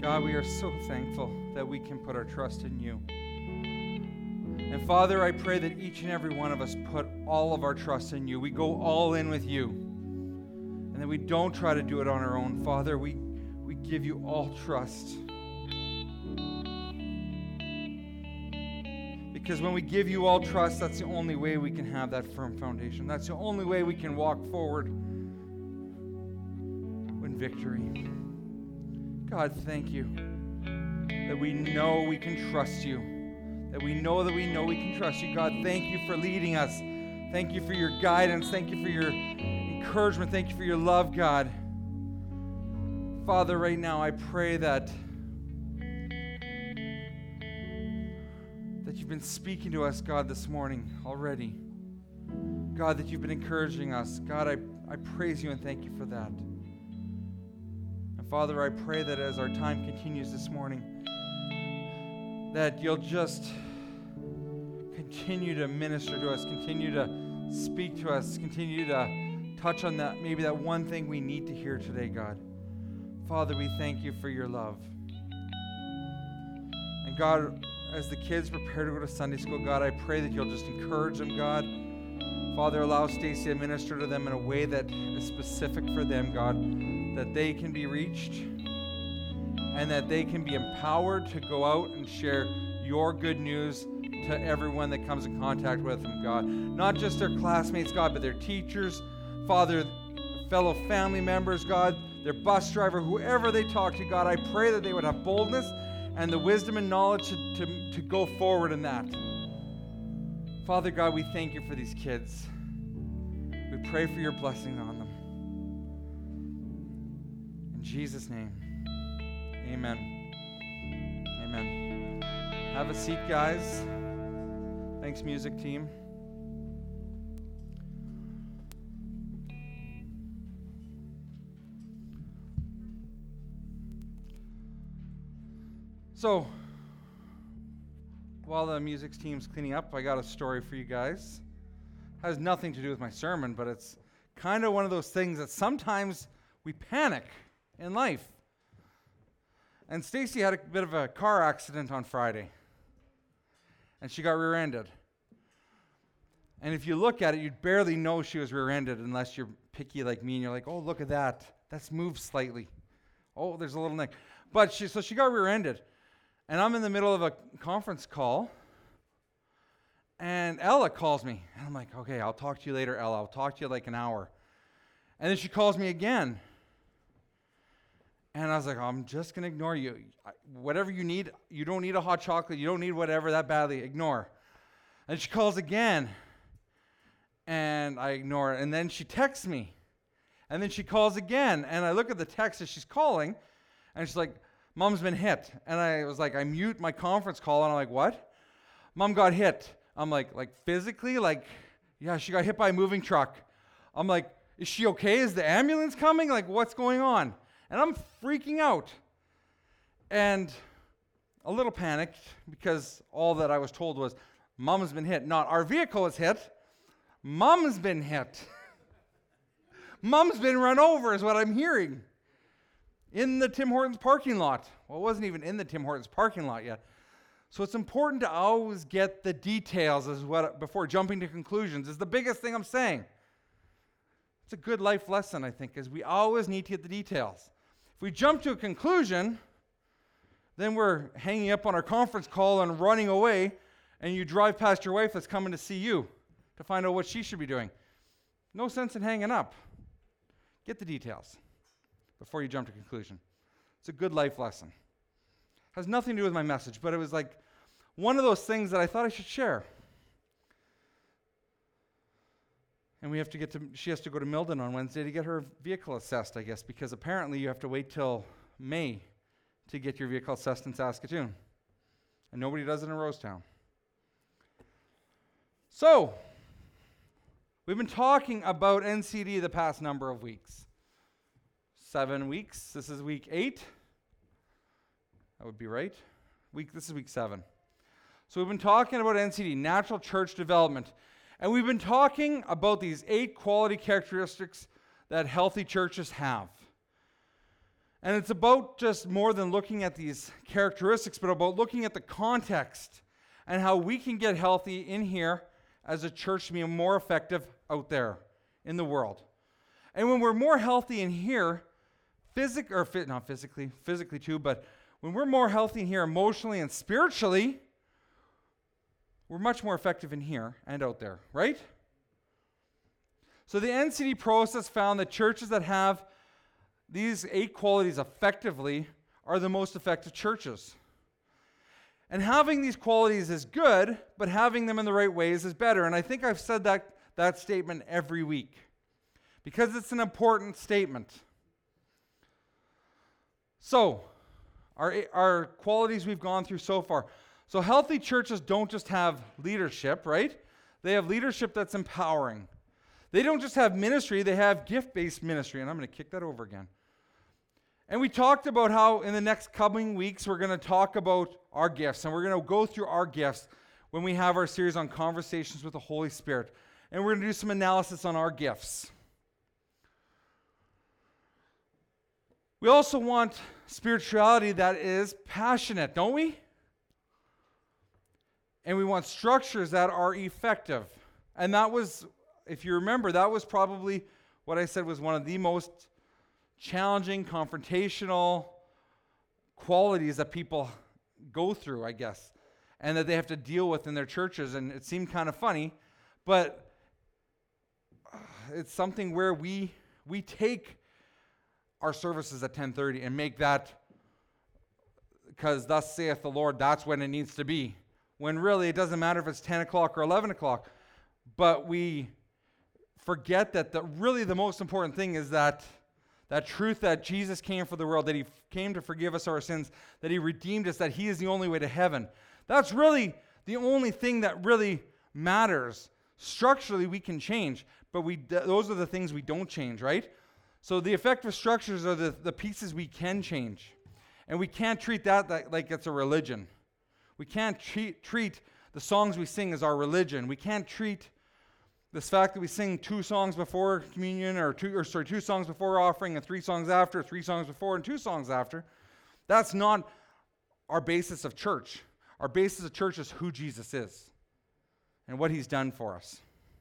God, we are so thankful that we can put our trust in you. And Father, I pray that each and every one of us put all of our trust in you. We go all in with you. And that we don't try to do it on our own. Father, we give you all trust. Because when we give you all trust, that's the only way we can have that firm foundation. That's the only way we can walk forward in victory. God, thank you that we know we can trust you. That we know we can trust you. God, thank you for leading us. Thank you for your guidance. Thank you for your encouragement. Thank you for your love, God. Father, right now I pray that you've been speaking to us, God, this morning already. God, that you've been encouraging us. God, I praise you and thank you for that. And Father, I pray that as our time continues this morning, that you'll just continue to minister to us, continue to speak to us, continue to touch on that, maybe that one thing we need to hear today, God. Father, we thank you for your love. And God, as the kids prepare to go to Sunday school, God, I pray that you'll just encourage them, God. Father, allow Stacy to minister to them in a way that is specific for them, God, that they can be reached and that they can be empowered to go out and share your good news to everyone that comes in contact with them, God. Not just their classmates, God, but their teachers, Father, fellow family members, God, their bus driver, whoever they talk to, God. I pray that they would have boldness and the wisdom and knowledge to go forward in that. Father God, we thank you for these kids. We pray for your blessing on them. In Jesus' name, amen. Amen. Have a seat, guys. Thanks, music team. So, while the music team's cleaning up, I got a story for you guys. It has nothing to do with my sermon, but it's kind of one of those things that sometimes we panic in life. And Stacy had a bit of a car accident on Friday, and she got rear-ended. And if you look at it, you'd barely know she was rear-ended unless you're picky like me, and you're like, oh, look at that. That's moved slightly. Oh, there's a little nick. But so she got rear-ended. And I'm in the middle of a conference call, and Ella calls me. And I'm like, okay, I'll talk to you later, Ella. I'll talk to you like an hour. And then she calls me again. And I was like, I'm just going to ignore you. Whatever you need, you don't need a hot chocolate. You don't need whatever that badly. Ignore. And she calls again. And I ignore it. And then she texts me. And then she calls again. And I look at the text as she's calling, and she's like, Mom's been hit. And I was like, I mute my conference call, and I'm like, what? Mom got hit. I'm like physically? Like, yeah, she got hit by a moving truck. I'm like, is she okay? Is the ambulance coming? Like, what's going on? And I'm freaking out. And a little panicked because all that I was told was, Mom's been hit. Not our vehicle is hit. Mom's been hit. Mom's been run over is what I'm hearing. In the Tim Hortons parking lot. Well, it wasn't even in the Tim Hortons parking lot yet. So it's important to always get the details before jumping to conclusions is the biggest thing I'm saying. It's a good life lesson, I think, is we always need to get the details. If we jump to a conclusion, then we're hanging up on our conference call and running away, and you drive past your wife that's coming to see you to find out what she should be doing. No sense in hanging up. Get the details before you jump to conclusion. It's a good life lesson. Has nothing to do with my message, but it was like one of those things that I thought I should share. And she has to go to Milden on Wednesday to get her vehicle assessed, I guess, because apparently you have to wait till May to get your vehicle assessed in Saskatoon. And nobody does it in Rosetown. So, we've been talking about NCD the past number of weeks. 7 weeks. This is week 8. That would be right. This is week 7. So we've been talking about NCD, Natural Church Development. And we've been talking about these 8 quality characteristics that healthy churches have. And it's about just more than looking at these characteristics, but about looking at the context and how we can get healthy in here as a church to be more effective out there in the world. And when we're more healthy in here, not physically too, but when we're more healthy in here emotionally and spiritually, we're much more effective in here and out there, right? So the NCD process found that churches that have these 8 qualities effectively are the most effective churches. And having these qualities is good, but having them in the right ways is better. And I think I've said that statement every week because it's an important statement. So, our qualities we've gone through so far. So healthy churches don't just have leadership, right? They have leadership that's empowering. They don't just have ministry, they have gift-based ministry. And I'm going to kick that over again. And we talked about how in the next coming weeks we're going to talk about our gifts. And we're going to go through our gifts when we have our series on Conversations with the Holy Spirit. And we're going to do some analysis on our gifts. We also want spirituality that is passionate, don't we? And we want structures that are effective. And that was, if you remember, that was probably what I said was one of the most challenging, confrontational qualities that people go through, I guess, and that they have to deal with in their churches. And it seemed kind of funny, but it's something where we take our services at 10:30 and make that, because thus saith the Lord, that's when it needs to be. When really it doesn't matter if it's 10 o'clock or 11 o'clock. But we forget that really the most important thing is that truth that Jesus came for the world, that he came to forgive us our sins, that he redeemed us, that he is the only way to heaven. That's really the only thing that really matters. Structurally, we can change, but those are the things we don't change, right? So the effective structures are the pieces we can change. And we can't treat that like it's a religion. We can't treat the songs we sing as our religion. We can't treat this fact that we sing 2 songs before communion, or 2 songs before offering, and 3 songs after, 3 songs before, and 2 songs after. That's not our basis of church. Our basis of church is who Jesus is and what he's done for us.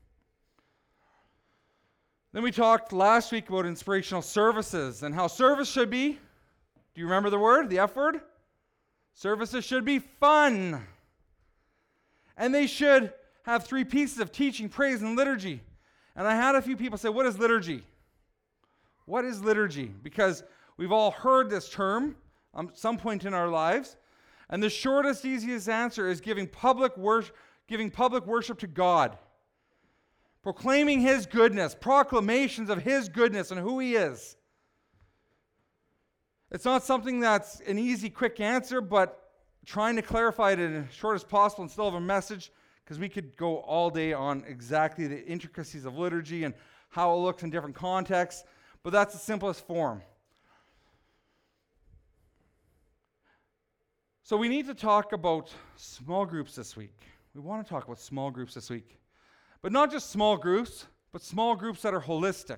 Then we talked last week about inspirational services and how service should be. Do you remember the word, the F word? Services should be fun. And they should have 3 pieces of teaching, praise, and liturgy. And I had a few people say, what is liturgy? What is liturgy? Because we've all heard this term at some point in our lives. And the shortest, easiest answer is giving public worship to God. Proclaiming his goodness, proclamations of his goodness and who he is. It's not something that's an easy, quick answer, but trying to clarify it in as short as possible and still have a message, because we could go all day on exactly the intricacies of liturgy and how it looks in different contexts, but that's the simplest form. So we need to talk about small groups this week. We want to talk about small groups this week. But not just small groups, but small groups that are holistic.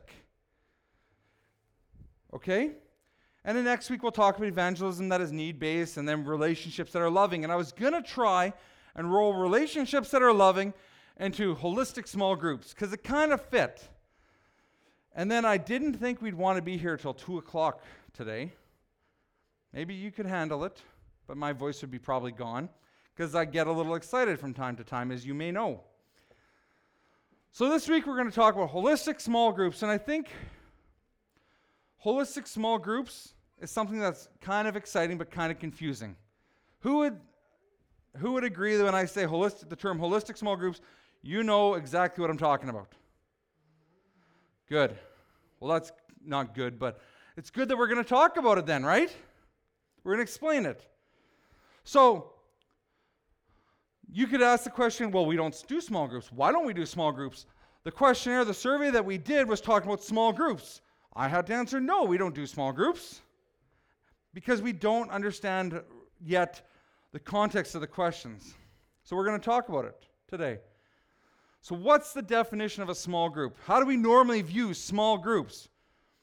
Okay? And then next week we'll talk about evangelism that is need-based, and then relationships that are loving. And I was going to try and roll relationships that are loving into holistic small groups, because it kind of fit. And then I didn't think we'd want to be here till 2 o'clock today. Maybe you could handle it, but my voice would be probably gone, because I get a little excited from time to time, as you may know. So this week we're going to talk about holistic small groups, and I think holistic small groups is something that's kind of exciting but kind of confusing. Who would agree that when I say the term holistic small groups, you know exactly what I'm talking about? Good. Well, that's not good, but it's good that we're going to talk about it then, right? We're going to explain it. So you could ask the question, well, we don't do small groups. Why don't we do small groups? The questionnaire, the survey that we did was talking about small groups. I had to answer, no, we don't do small groups, because we don't understand yet the context of the questions. So we're going to talk about it today. So what's the definition of a small group? How do we normally view small groups?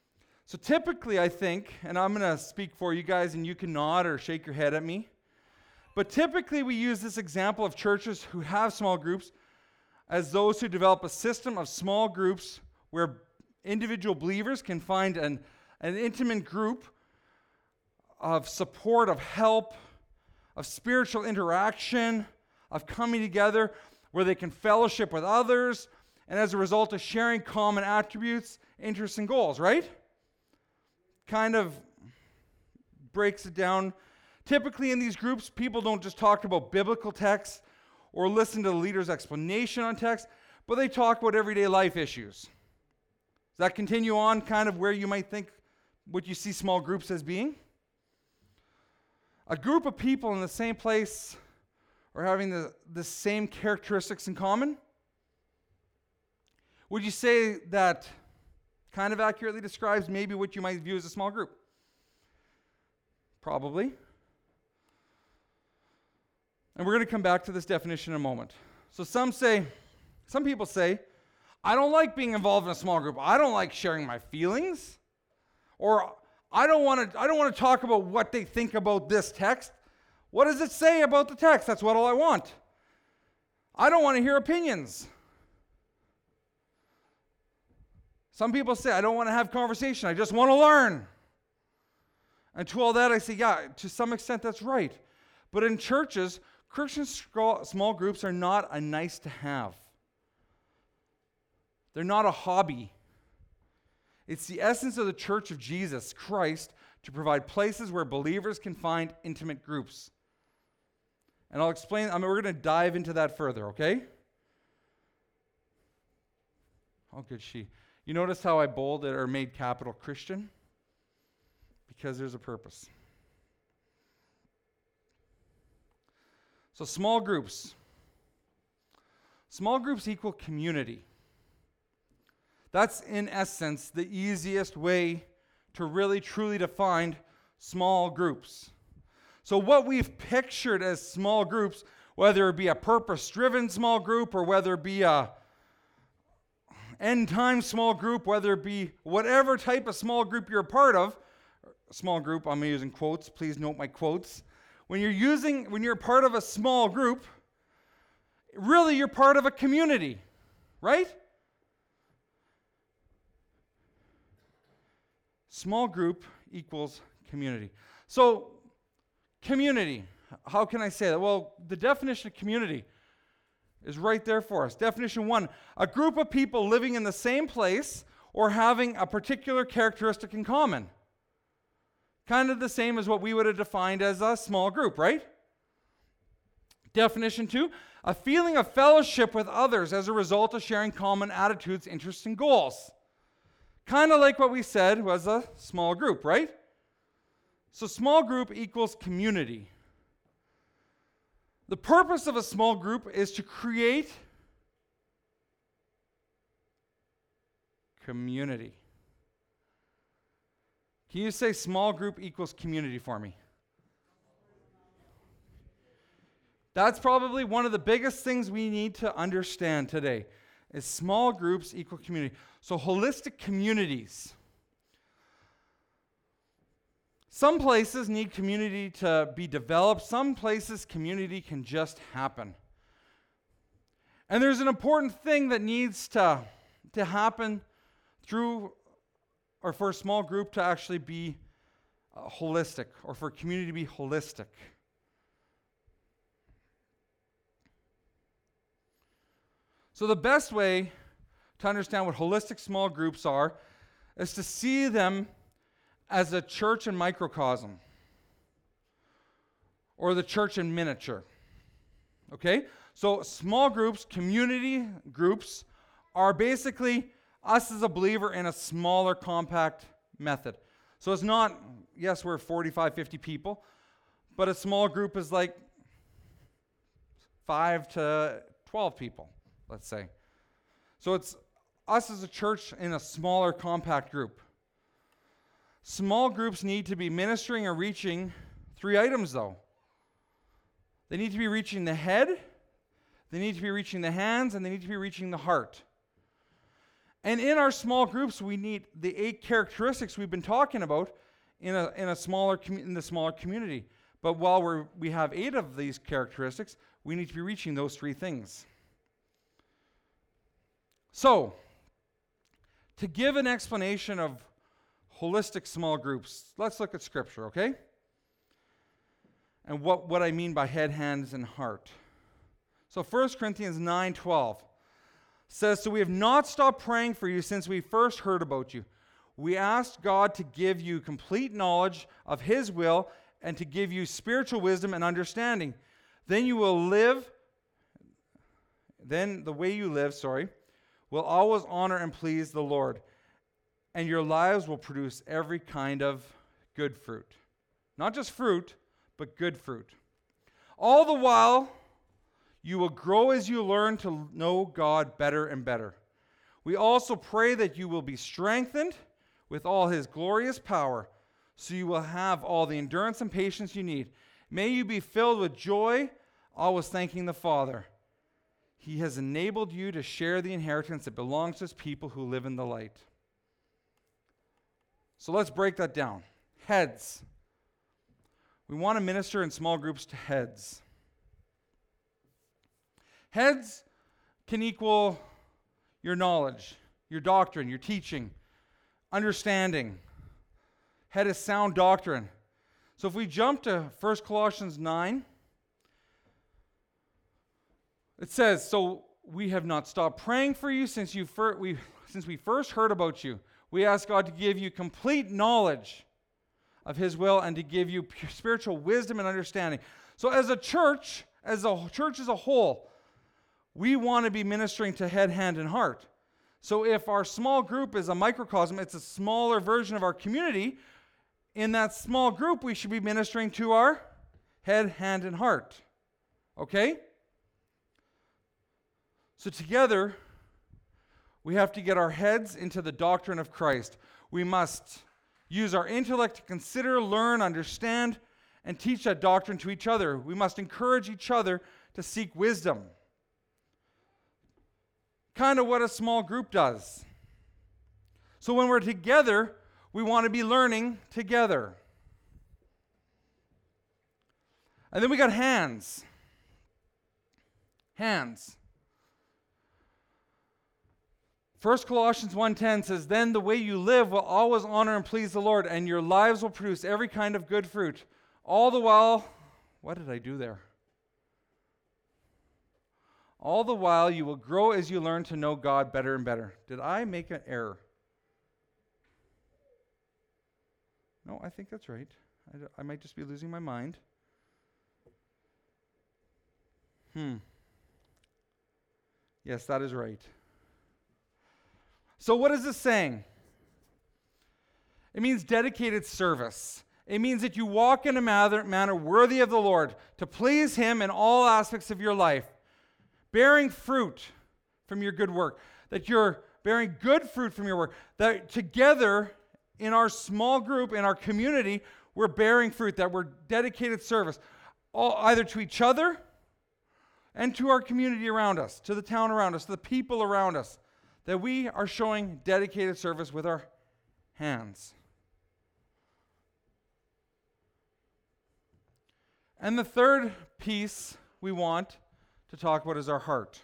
So typically, I think, and I'm going to speak for you guys, and you can nod or shake your head at me, but typically we use this example of churches who have small groups as those who develop a system of small groups where individual believers can find an intimate group of support, of help, of spiritual interaction, of coming together where they can fellowship with others, and as a result of sharing common attributes, interests, and goals, right? Kind of breaks it down. Typically in these groups, people don't just talk about biblical texts or listen to the leader's explanation on text, but they talk about everyday life issues. Does that continue on kind of where you might think what you see small groups as being? A group of people in the same place or having the same characteristics in common? Would you say that kind of accurately describes maybe what you might view as a small group? Probably. And we're going to come back to this definition in a moment. So some people say, I don't like being involved in a small group. I don't like sharing my feelings. Or I don't want to talk about what they think about this text. What does it say about the text? That's all I want. I don't want to hear opinions. Some people say, I don't want to have conversation. I just want to learn. And to all that, I say, yeah, to some extent, that's right. But in churches, Christian small groups are not a nice to have. They're not a hobby. It's the essence of the church of Jesus Christ to provide places where believers can find intimate groups. And I'll explain, we're going to dive into that further, okay? How good she. You notice how I bolded or made capital Christian? Because there's a purpose. So small groups. Small groups equal community. That's in essence the easiest way to really truly define small groups. So what we've pictured as small groups, whether it be a purpose-driven small group or whether it be a end-time small group, whether it be whatever type of small group you're a part of, small group, I'm using quotes, please note my quotes. When you're part of a small group, really you're part of a community, right? Small group equals community. So, community, how can I say that? Well, the definition of community is right there for us. Definition 1, a group of people living in the same place or having a particular characteristic in common. Kind of the same as what we would have defined as a small group, right? Definition 2, a feeling of fellowship with others as a result of sharing common attitudes, interests, and goals. Kind of like what we said was a small group, right? So small group equals community. The purpose of a small group is to create community. Can you say small group equals community for me? That's probably one of the biggest things we need to understand today, is small groups equal community. So holistic communities. Some places need community to be developed. Some places community can just happen. And there's an important thing that needs to happen through, or for a small group to actually be holistic, or for a community to be holistic. So the best way to understand what holistic small groups are is to see them as a church in microcosm, or the church in miniature. Okay? So small groups, community groups, are basically us as a believer in a smaller, compact method. So it's not, yes, we're 45, 50 people, but a small group is like 5 to 12 people, let's say. So it's us as a church in a smaller, compact group. Small groups need to be ministering or reaching 3 items, though. They need to be reaching the head, they need to be reaching the hands, and they need to be reaching the heart. And in our small groups, we need the 8 characteristics we've been talking about in the smaller community. But while we have 8 of these characteristics, we need to be reaching those 3 things. So, to give an explanation of holistic small groups, let's look at Scripture, okay? And what I mean by head, hands, and heart. So 1 Corinthians 9:12 says, "So we have not stopped praying for you since we first heard about you. We asked God to give you complete knowledge of His will and to give you spiritual wisdom and understanding. Then the way you live, will always honor and please the Lord, and your lives will produce every kind of good fruit." Not just fruit, but good fruit. "All the while, you will grow as you learn to know God better and better. We also pray that you will be strengthened with all His glorious power, so you will have all the endurance and patience you need. May you be filled with joy, always thanking the Father. He has enabled you to share the inheritance that belongs to His people who live in the light." So let's break that down. Heads. We want to minister in small groups to heads. Heads can equal your knowledge, your doctrine, your teaching, understanding. Head is sound doctrine. So if we jump to 1 Colossians 9, it says, "So we have not stopped praying for you since we first heard about you. We ask God to give you complete knowledge of His will and to give you spiritual wisdom and understanding." So as a church as a whole, we want to be ministering to head, hand, and heart. So if our small group is a microcosm, it's a smaller version of our community, in that small group we should be ministering to our head, hand, and heart. Okay? So together, we have to get our heads into the doctrine of Christ. We must use our intellect to consider, learn, understand, and teach that doctrine to each other. We must encourage each other to seek wisdom. Kind of what a small group does. So when we're together, we want to be learning together. And then we got hands. Hands. 1 Colossians 1:10 says, "Then the way you live will always honor and please the Lord, and your lives will produce every kind of good fruit. All the while," what did I do there? "All the while you will grow as you learn to know God better and better." Did I make an error? No, I think that's right. I might just be losing my mind. Yes, that is right. So what is this saying? It means dedicated service. It means that you walk in a manner worthy of the Lord, to please Him in all aspects of your life, bearing fruit from your good work, that you're bearing good fruit from your work, that together in our small group, in our community, we're bearing fruit, that we're dedicated service, either to each other and to our community around us, to the town around us, to the people around us, that we are showing dedicated service with our hands. And the third piece we want to talk about is our heart.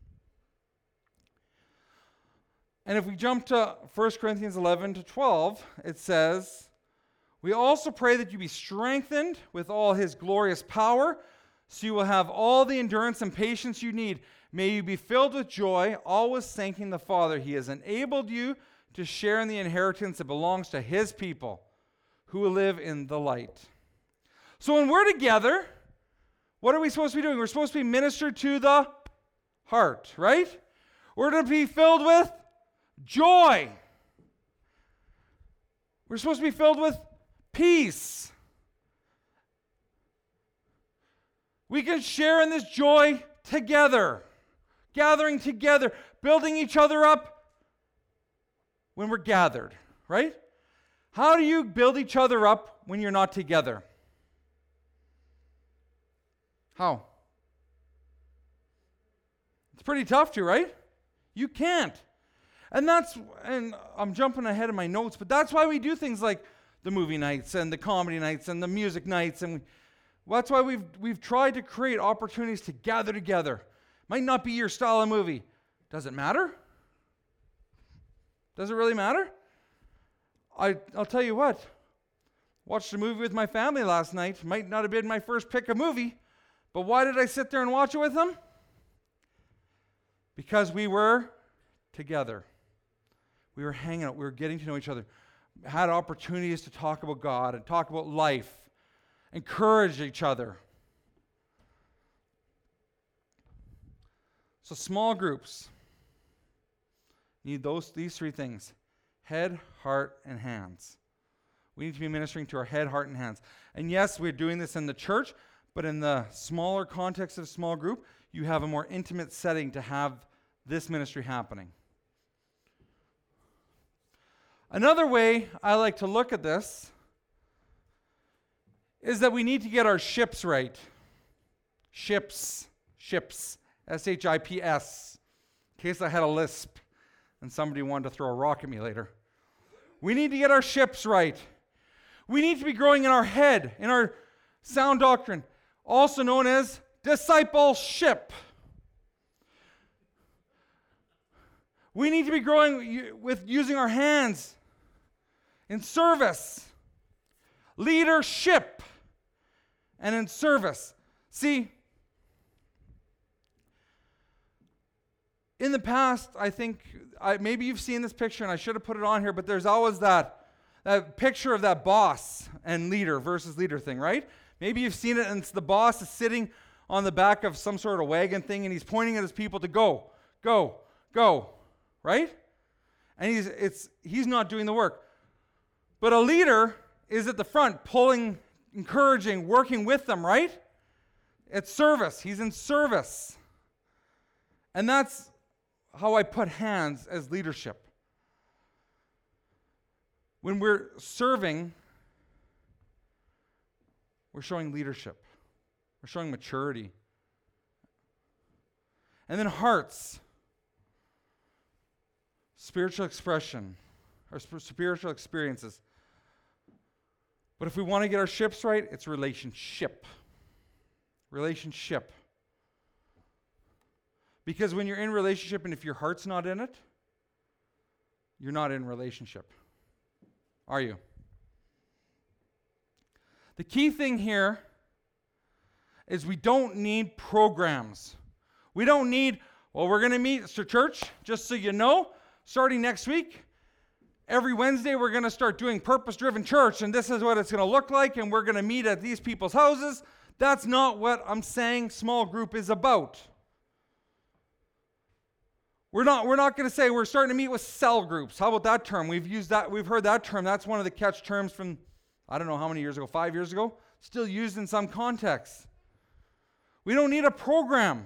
And if we jump to 1 Corinthians 11-12, it says, "We also pray that you be strengthened with all His glorious power, so you will have all the endurance and patience you need. May you be filled with joy, always thanking the Father. He has enabled you to share in the inheritance that belongs to His people who will live in the light." So when we're together, what are we supposed to be doing? We're supposed to be ministered to the heart, right? We're to be filled with joy. We're supposed to be filled with peace. We can share in this joy together, gathering together, building each other up when we're gathered, right? How do you build each other up when you're not together? How? It's pretty tough to, right? You can't. And I'm jumping ahead of my notes, but that's why we do things like the movie nights and the comedy nights and the music nights. And that's why we've tried to create opportunities to gather together. Might not be your style of movie. Does it matter? Does it really matter? I'll tell you what. Watched a movie with my family last night. Might not have been my first pick of movie, but why did I sit there and watch it with them? Because we were together. We were hanging out. We were getting to know each other. Had opportunities to talk about God and talk about life. Encourage each other. So small groups need these three things: head, heart, and hands. We need to be ministering to our head, heart, and hands. And yes, we're doing this in the church, but in the smaller context of a small group, you have a more intimate setting to have this ministry happening. Another way I like to look at this is that we need to get our ships right. Ships, S-H-I-P-S, in case I had a lisp and somebody wanted to throw a rock at me later. We need to get our ships right. We need to be growing in our head, in our sound doctrine, also known as discipleship. We need to be growing with using our hands in service, leadership, and in service. See, in the past, I think, maybe you've seen this picture, and I should have put it on here, but there's always that picture of that boss and leader versus leader thing, right? Maybe you've seen it, and the boss is sitting on the back of some sort of wagon thing, and he's pointing at his people to go, go, go, right? And he's not doing the work. But a leader is at the front, pulling, encouraging, working with them, right? It's service. He's in service. And that's how I put hands as leadership. When we're serving, we're showing leadership. We're showing maturity. And then hearts. Spiritual expression. Or spiritual experiences. But if we want to get our ships right, it's relationship. Relationship. Because when you're in relationship and if your heart's not in it, you're not in relationship. Are you? The key thing here is we don't need programs. We don't need, we're going to meet at church, just so you know, starting next week. Every Wednesday, we're going to start doing purpose-driven church, and this is what it's going to look like, and we're going to meet at these people's houses. That's not what I'm saying small group is about. We're not going to say we're starting to meet with cell groups. How about that term? We've used that. We've heard that term. That's one of the catch terms from, I don't know how many years ago, 5 years ago. Still used in some contexts. We don't need a program.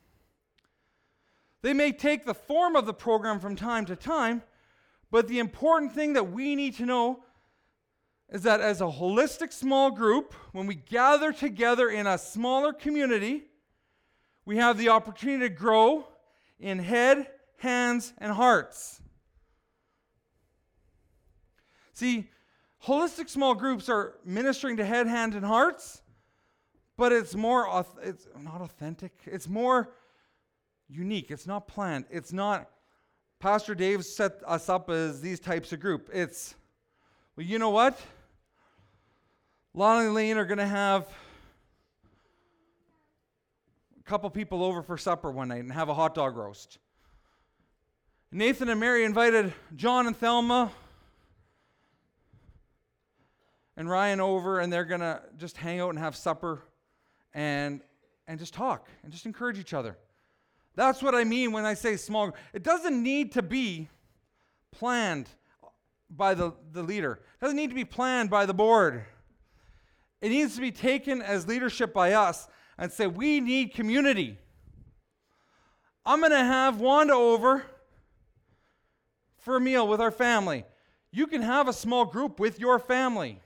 They may take the form of the program from time to time, but the important thing that we need to know is that as a holistic small group, when we gather together in a smaller community, we have the opportunity to grow in head, hands, and hearts. See, holistic small groups are ministering to head, hands, and hearts, but it's not authentic. It's more unique. It's not planned. It's not, Pastor Dave set us up as these types of group. It's, well, you know what? Lonnie and Lane are going to have a couple people over for supper one night and have a hot dog roast. Nathan and Mary invited John and Thelma and Ryan over, and they're going to just hang out and have supper and just talk and just encourage each other. That's what I mean when I say small. It doesn't need to be planned by the leader. It doesn't need to be planned by the board. It needs to be taken as leadership by us and say, we need community. I'm going to have Wanda over for a meal with our family. You can have a small group with your family.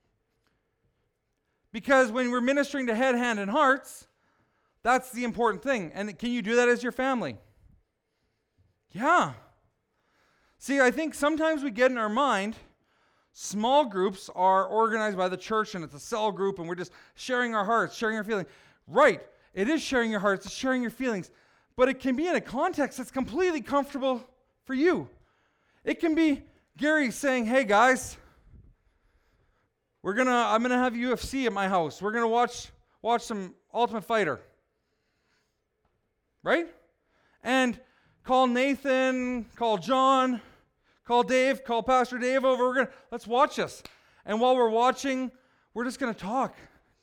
Because when we're ministering to head, hand, and hearts, that's the important thing. And can you do that as your family? Yeah. See, I think sometimes we get in our mind, small groups are organized by the church and it's a cell group and we're just sharing our hearts, sharing our feelings. Right, it is sharing your hearts, it's sharing your feelings, but it can be in a context that's completely comfortable for you. It can be Gary saying, hey guys, I'm gonna have UFC at my house. We're gonna watch some Ultimate Fighter. Right? And call Nathan, call John, call Dave, call Pastor Dave over. Let's watch this. And while we're watching, we're just gonna talk.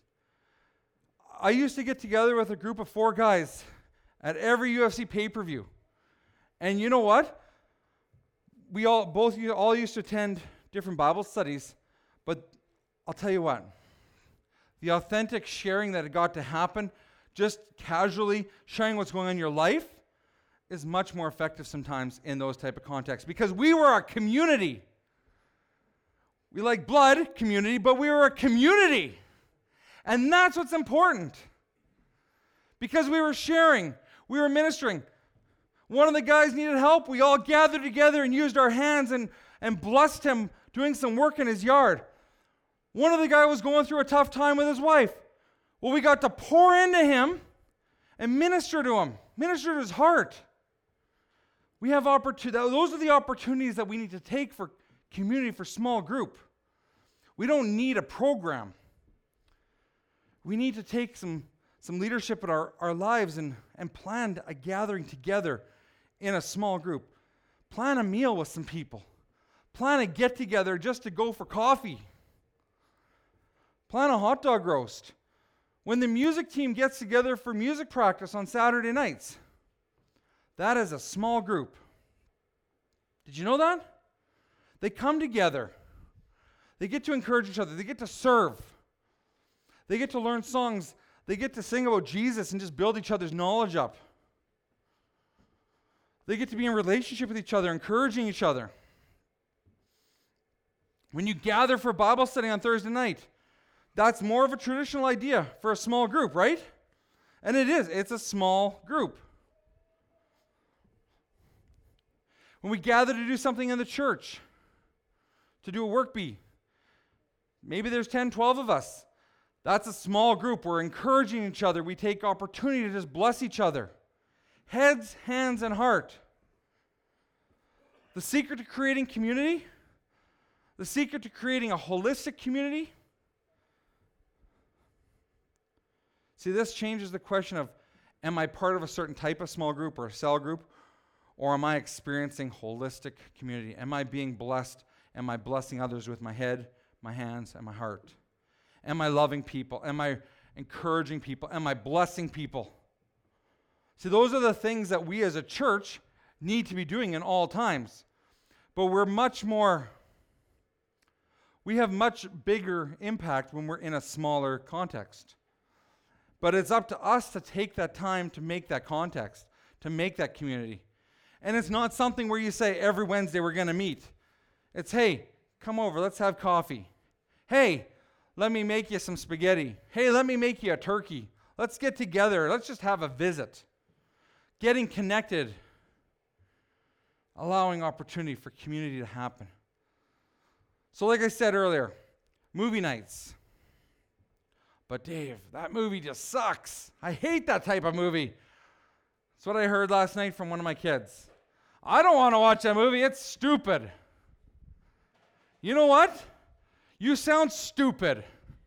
I used to get together with a group of 4 guys at every UFC pay-per-view. And you know what? We all used to attend different Bible studies, but I'll tell you what, the authentic sharing that it got to happen, just casually sharing what's going on in your life, is much more effective sometimes in those type of contexts. Because we were a community. We like blood community, but we were a community. And that's what's important. Because we were sharing, we were ministering. One of the guys needed help. We all gathered together and used our hands and blessed him doing some work in his yard. One of the guys was going through a tough time with his wife. Well, we got to pour into him and minister to him, minister to his heart. We have opportunities. Those are the opportunities that we need to take for community, for small group. We don't need a program. We need to take some leadership in our lives and plan a gathering together in a small group. Plan a meal with some people. Plan a get-together just to go for coffee. Plan a hot dog roast. When the music team gets together for music practice on Saturday nights, that is a small group. Did you know that? They come together. They get to encourage each other. They get to serve. They get to learn songs. They get to sing about Jesus and just build each other's knowledge up. They get to be in relationship with each other, encouraging each other. When you gather for Bible study on Thursday night, that's more of a traditional idea for a small group, right? And it is. It's a small group. When we gather to do something in the church, to do a work bee, maybe there's 10, 12 of us. That's a small group. We're encouraging each other. We take opportunity to just bless each other. Heads, hands, and heart. The secret to creating community, the secret to creating a holistic community. See, this changes the question of, am I part of a certain type of small group or a cell group, or am I experiencing holistic community? Am I being blessed? Am I blessing others with my head, my hands, and my heart? Am I loving people? Am I encouraging people? Am I blessing people? See, those are the things that we as a church need to be doing in all times. But we have much bigger impact when we're in a smaller context. But it's up to us to take that time to make that context, to make that community. And it's not something where you say, every Wednesday we're going to meet. It's, hey, come over, let's have coffee. Hey, let me make you some spaghetti. Hey, let me make you a turkey. Let's get together. Let's just have a visit. Getting connected. Allowing opportunity for community to happen. So like I said earlier, movie nights. But Dave, that movie just sucks. I hate that type of movie. That's what I heard last night from one of my kids. I don't want to watch that movie. It's stupid. You know what? You sound stupid.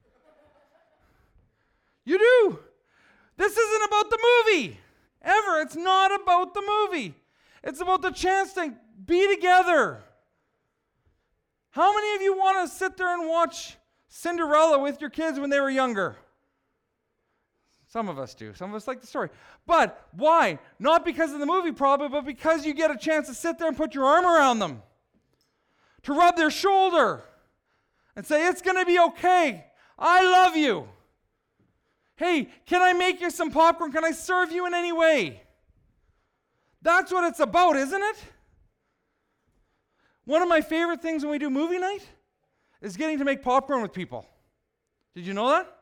You do. This isn't about the movie. Ever. It's not about the movie. It's about the chance to be together. How many of you want to sit there and watch Cinderella with your kids when they were younger? Some of us do. Some of us like the story. But why? Not because of the movie probably, but because you get a chance to sit there and put your arm around them. To rub their shoulder. And say, it's going to be okay. I love you. Hey, can I make you some popcorn? Can I serve you in any way? That's what it's about, isn't it? One of my favorite things when we do movie night is getting to make popcorn with people. Did you know that?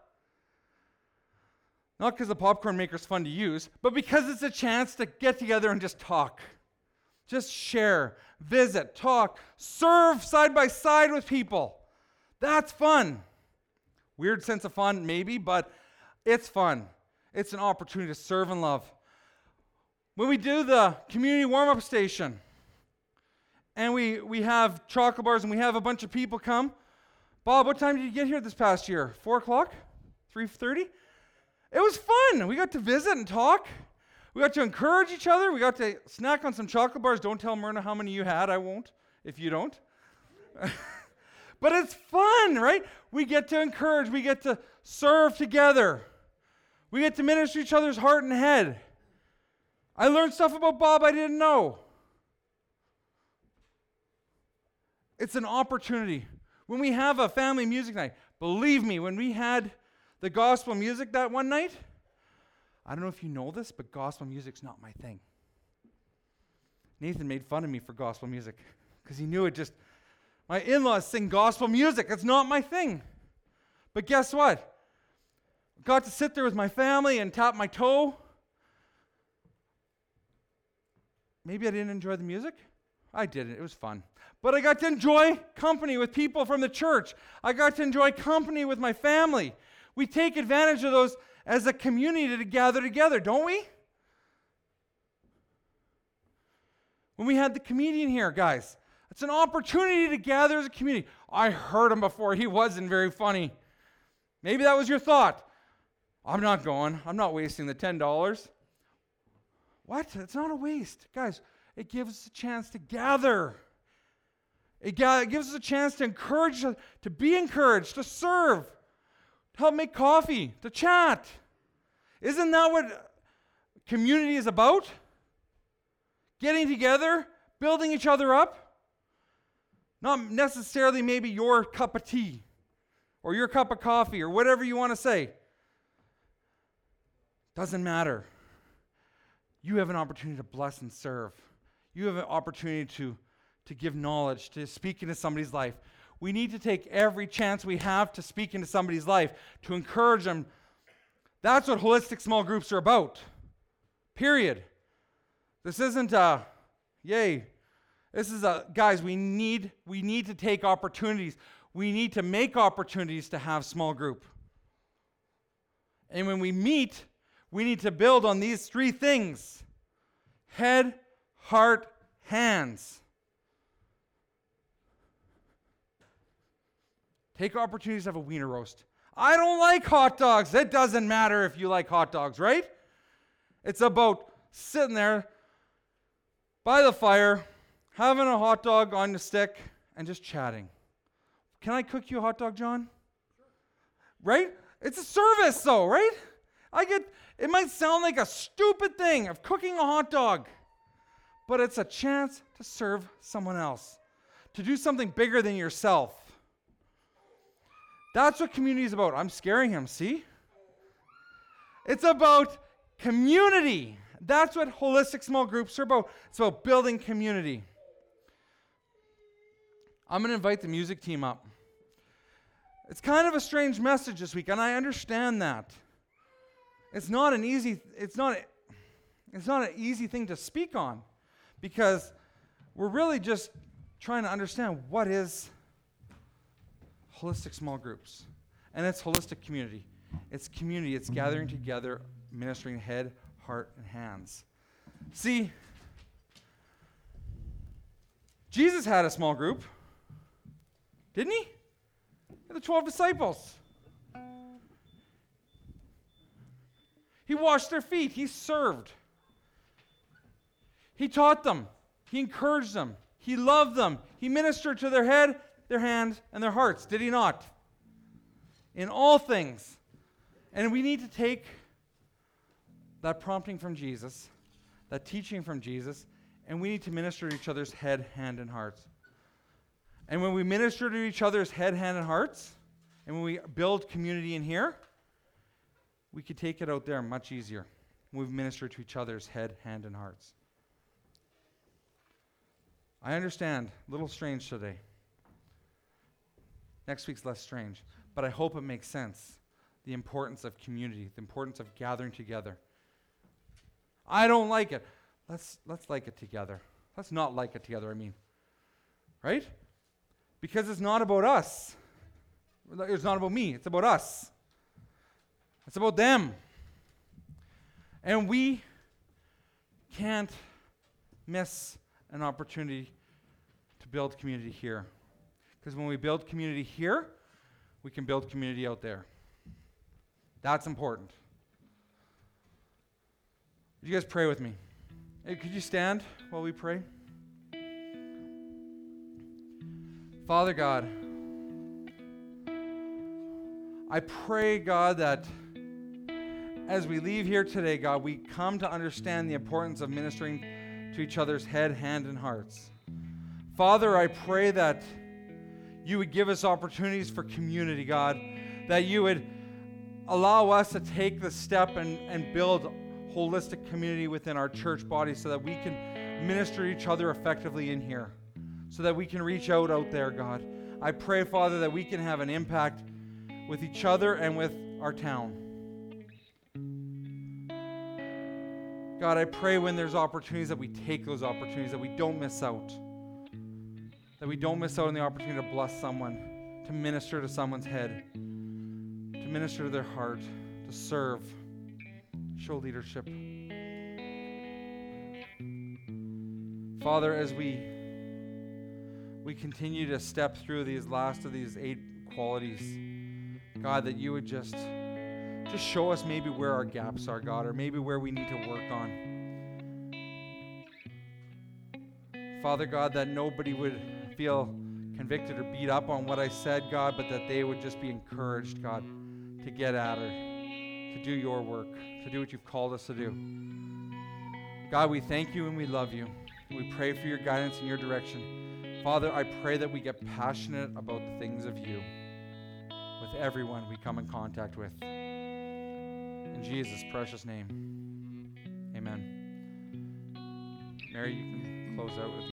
Not because the popcorn maker's fun to use, but because it's a chance to get together and just talk. Just share. visit, talk, serve side by side with people. That's fun. Weird sense of fun, maybe, but it's fun. It's an opportunity to serve and love. When we do the community warm-up station, and we have chocolate bars, and we have a bunch of people come. Bob, what time did you get here this past year? 4 o'clock? 3:30? It was fun. We got to visit and talk. We got to encourage each other. We got to snack on some chocolate bars. Don't tell Myrna how many you had. I won't, if you don't. But it's fun, right? We get to encourage. We get to serve together. We get to minister each other's heart and head. I learned stuff about Bob I didn't know. It's an opportunity. When we have a family music night, believe me, when we had the gospel music that one night, I don't know if you know this, but gospel music's not my thing. Nathan made fun of me for gospel music because he knew it just, my in-laws sing gospel music. It's not my thing. But guess what? Got to sit there with my family and tap my toe. Maybe I didn't enjoy the music. I didn't. It was fun. But I got to enjoy company with people from the church. I got to enjoy company with my family. We take advantage of those as a community to gather together, don't we? When we had the comedian here, guys, it's an opportunity to gather as a community. I heard him before. He wasn't very funny. Maybe that was your thought. I'm not going. I'm not wasting the $10. What? It's not a waste. Guys, it gives us a chance to gather. It gives us a chance to encourage, to be encouraged, to serve, to help make coffee, to chat. Isn't that what community is about? Getting together, building each other up. Not necessarily maybe your cup of tea or your cup of coffee or whatever you want to say. Doesn't matter. You have an opportunity to bless and serve. You have an opportunity to give knowledge, to speak into somebody's life. We need to take every chance we have to speak into somebody's life, to encourage them. That's what holistic small groups are about. Period. This isn't a, yay. This is a, guys, we need to take opportunities. We need to make opportunities to have small group. And when we meet, we need to build on these three things: head, heart, hands. Take opportunities to have a wiener roast. I don't like hot dogs. It doesn't matter if you like hot dogs, right? It's about sitting there by the fire, having a hot dog on the stick, and just chatting. Can I cook you a hot dog, John? Sure. Right? It's a service, though, right? It might sound like a stupid thing of cooking a hot dog, but it's a chance to serve someone else, to do something bigger than yourself. That's what community is about. I'm scaring him, see? It's about community. That's what holistic small groups are about. It's about building community. I'm going to invite the music team up. It's kind of a strange message this week, and I understand that. It's not an easy thing to speak on, because we're really just trying to understand what is holistic small groups. And it's holistic community. It's community. It's gathering together, ministering head, heart, and hands. See, Jesus had a small group, didn't he? The 12 disciples. He washed their feet. He served. He taught them. He encouraged them. He loved them. He ministered to their head, their hands, and their hearts. Did he not? In all things. And we need to take that prompting from Jesus, that teaching from Jesus, and we need to minister to each other's head, hand, and hearts. And when we minister to each other's head, hand, and hearts, and when we build community in here, we could take it out there much easier when we minister to each other's head, hand, and hearts. I understand, a little strange today. Next week's less strange, but I hope it makes sense. The importance of community, the importance of gathering together. I don't like it. Let's like it together. Let's not like it together, I mean. right? Because it's not about us. It's not about me. It's about us. It's about them. And we can't miss an opportunity to build community here. Because when we build community here, we can build community out there. That's important. Would you guys pray with me? Hey, could you stand while we pray? Father God, I pray, God, that as we leave here today, God, we come to understand the importance of ministering to each other's head, hand, and hearts. Father, I pray that you would give us opportunities for community, God, that you would allow us to take the step and build holistic community within our church body so that we can minister to each other effectively in here, so that we can reach out there, God. I pray, Father, that we can have an impact with each other and with our town. God, I pray when there's opportunities that we take those opportunities, that we don't miss out. That we don't miss out on the opportunity to bless someone, to minister to someone's head, to minister to their heart, to serve, show leadership. Father, as we continue to step through these last of these 8 qualities, God, that you would just show us maybe where our gaps are, God, or maybe where we need to work on. Father God, that nobody would feel convicted or beat up on what I said, God, but that they would just be encouraged, God, to get at her, to do your work, to do what you've called us to do. God, we thank you and we love you. We pray for your guidance and your direction. Father, I pray that we get passionate about the things of you with everyone we come in contact with. In Jesus' precious name, amen. Mary, you can close out with